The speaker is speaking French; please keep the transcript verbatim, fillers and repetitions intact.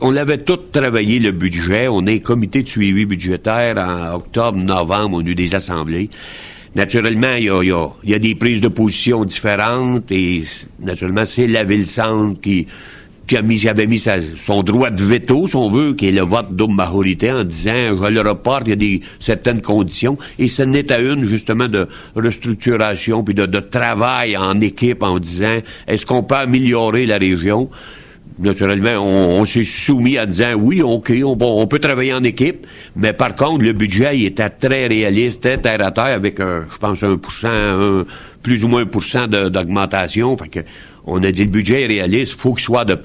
on l'avait tout travaillé, le budget. On a un comité de suivi budgétaire en octobre, novembre. On a eu des assemblées. Naturellement, il y a, il y a, il y a des prises de position différentes et naturellement, c'est la Ville-Centre qui, qui a mis, qui avait mis sa, son droit de veto, si on veut, qui est le vote double majorité, en disant, je le reporte, il y a des, certaines conditions. Et ce n'est à une, justement, de restructuration puis de, de travail en équipe en disant, est-ce qu'on peut améliorer la région? Naturellement, on, on s'est soumis en disant oui, OK, on, on peut travailler en équipe, mais par contre, le budget, il était très réaliste, très terre à terre, avec, un, je pense, un pour cent, un, plus ou moins un pour cent de, d'augmentation. Fait que, on a dit le budget est réaliste, il faut qu'il soit adopté